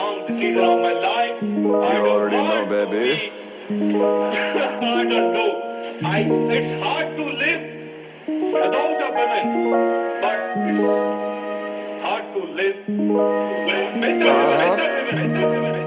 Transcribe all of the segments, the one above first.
wrong decision of my life. I You already know, want to baby. be- I don't know. It's hard to live without a woman, but it's hard to live with a woman.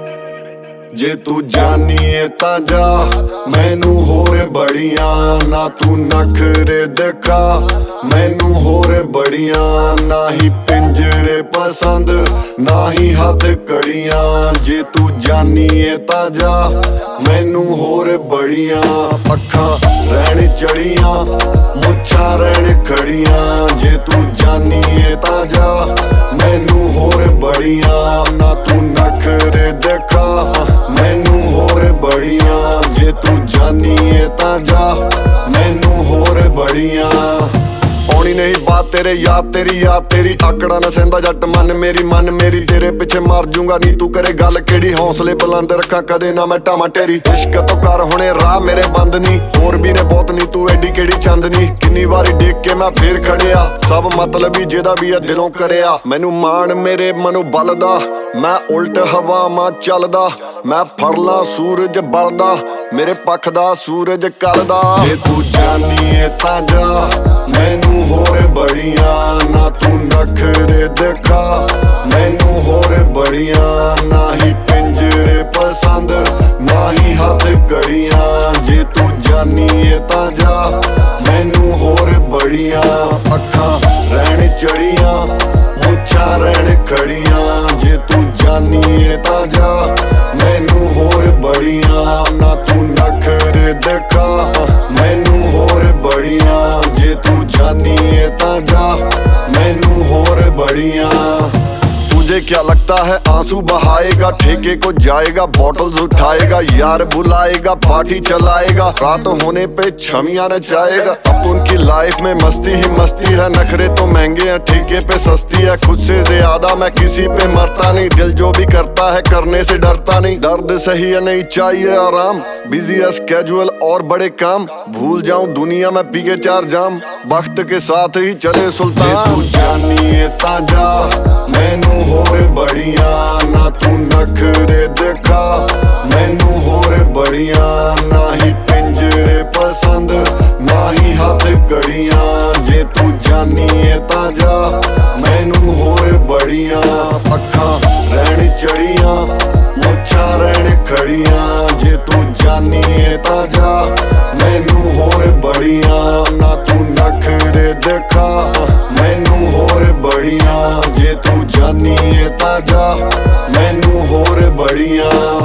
ਜੇ ਤੂੰ ਜਾਨੀ ਏ ਤਾਂ ਜਾ ਮੈਨੂੰ ਹੋਰ ਬੜੀਆਂ ਨਾ ਤੂੰ ਨਖਰੇ ਦਿਖਾ ਮੈਨੂੰ ਹੋਰ ਬੜੀਆਂ ਨਾ ਹੀ ਪਿੰਜਰੇ ਪਸੰਦ ਨਾ ਹੀ ਹੱਥ ਕੜੀਆਂ ਜੇ ਤੂੰ ਜਾਨੀ ਏ ਤਾਂ ਜਾ ਮੈਨੂੰ ਹੋਰ ਬੜੀਆਂ ਅੱਖਾਂ ਰਹਿਣ ਚੜੀਆਂ ਮੁੱਛਾਂ ਰਹਿਣ ਖੜੀਆਂ ਜੇ ਤੂੰ ਜਾਨੀ ਏ ਤਾਂ ਜਾ ਮੈਨੂੰ ਹੋਰ ਬੜੀਆਂ ਨਾ ਤੂੰ ਨਖਰੇ ਦਿਖਾ ਮੈਨੂੰ ਹੋਰ ਬੜੀਆਂ ਜੇ ਤੂੰ ਜਾਨੀ ਏ ਤਾਂ ਜਾ ਮੈਨੂੰ ਹੋਰ ਬੜੀਆਂ ਆਉਣੀ ਨਹੀਂ ਬਾਤ ਤੇਰੇ ਯਾਦ ਤੇਰੀ ਆਕੜਾ ਨਾ ਸਹਿੰਦਾ ਜੱਟ ਮਨ ਮੇਰੀ ਤੇਰੇ ਪਿੱਛੇ ਮਰ ਜੂੰਗਾ ਨੀ ਤੂੰ ਕਰੇ ਗੱਲ ਕਿਹੜੀ ਹੌਸਲੇ ਬੁਲੰਦ ਰੱਖਾਂ ਕਦੇ ਨਾ ਮੈਂ ਢਾਵਾਂ ਟੇਰੀ ਇਸ਼ਕ ਤੋਂ ਕਰ ਹੁਣੇ ਰਾਹ ਮੇਰੇ ਬੰਦ ਨੀ ਹੋਰ ਵੀ ਨੇ ਬਹੁਤ ਨੀ ਤੂੰ ਐਡੀ ਕਿਹੜੀ ਚੰਦਨੀ ਕਿੰਨੀ ਵਾਰੀ ਡੇਕ ਕੇ ਮੈਂ ਫੇਰ ਖੜਿਆ ਸਭ ਮਤਲਬੀ ਜਿਹਦਾ ਵੀ ਆ ਦਿਲੋਂ ਕਰਿਆ ਮੈਨੂੰ ਮਾਣ ਮੇਰੇ ਮਨੋਂ ਬਲਦਾ ਮੈਂ ਉਲਟ ਹਵਾਵਾਂ ਚੱਲਦਾ ਮੈਂ ਫੜਲਾ ਸੂਰਜ ਬਲਦਾ ਮੇਰੇ ਪੱਖ ਦਾ ਸੂਰਜ ਕਲਦਾ ਜੇ ਤੂੰ ਜਾਨੀ ਏ ਤਾਂ ਜਾ ਮੈਨੂੰ ਹੋਰ ਬੜੀਆਂ ਨਾ ਤੂੰ ਨਖਰੇ ਦਿਖਾ ਮੈਨੂੰ ਹੋਰ ਬੜੀਆਂ ਨਾ ਹੀ ਪਿੰਜਰੇ ਪਸੰਦ ਨਾ ਹੀ ਹੱਥ ਕੜੀਆਂ ਜੇ ਤੂੰ ਜਾਨੀ ਏ ਤਾਂ ਜਾ ਮੈਨੂੰ ਹੋਰ ਬੜੀਆਂ ਅੱਖਾਂ ਰਹਿਣ ਚੜੀਆਂ ਮੁੱਛਾਂ ਰਹਿਣ ਖੜੀਆਂ ਜੇ ਤੂੰ ਜਾਨੀ ਏ ਤਾਂ ਜਾ ਮੈਨੂੰ ਹੋਰ ਬੜੀਆਂ ਨਾ ਤੂੰ ਨਖਰੇ ਦਿਖਾ ਮੈਨੂੰ ਹੋਰ ਬੜੀਆਂ ਜੇ ਤੂੰ ਜਾਨੀ ਏ ਤਾਂ ਜਾ ਮੈਨੂੰ ਹੋਰ ਬੜੀਆਂ तुझे क्या लगता है आंसू बहाएगा ठेके को जाएगा बॉटल्स उठाएगा यार बुलाएगा पार्टी चलाएगा रात होने पे छमियां नचाएगा अब उनकी लाइफ में मस्ती ही मस्ती है नखरे तो महंगे हैं ठेके पे सस्ती है खुद से ज्यादा मैं किसी पे मरता नहीं दिल जो भी करता है करने से डरता नहीं दर्द सही है नहीं चाहिए आराम बिजी है स्केड्यूल और बड़े काम भूल जाऊं दुनिया में पी के 4 जाम वक्त के साथ ही चले सुल्तान तू जानी है ताजा मैनू ਹੋਰ ਬੜੀਆਂ ਨਾ ਤੂੰ ਨਖਰੇ ਦਿਖਾ ਮੈਨੂੰ ਹੋਰ ਬੜੀਆਂ ਨਾ ਹੀ ਪਿੰਜਰੇ ਪਸੰਦ ਨਾ ਹੀ ਹੱਥ ਕੜੀਆਂ ਜੇ ਤੂੰ ਜਾਨੀ ਏ ਤਾਂ ਜਾ ਮੈਨੂੰ ਹੋਰ ਬੜੀਆਂ ਅੱਖਾਂ ਰਹਿਣ ਚੜੀਆਂ ਮੁੱਛਾਂ ਰਹਿਣ ਖੜੀਆਂ ਜੇ ਤੂੰ ਜਾਨੀ ਏ ਤਾਂ ਜਾ ਮੈਨੂੰ ਹੋਰ ਬੜੀਆਂ ਨਾ ਤੂੰ ਨਖਰੇ ਦਿਖਾ ਮੈਨੂੰ ਹੋਰ ਬੜੀਆਂ ਜੇ ਤੂੰ ਜਾਨੀ ਏ ਤਾਂ ਜਾ ਮੈਨੂੰ ਹੋਰ ਬੜੀਆਂ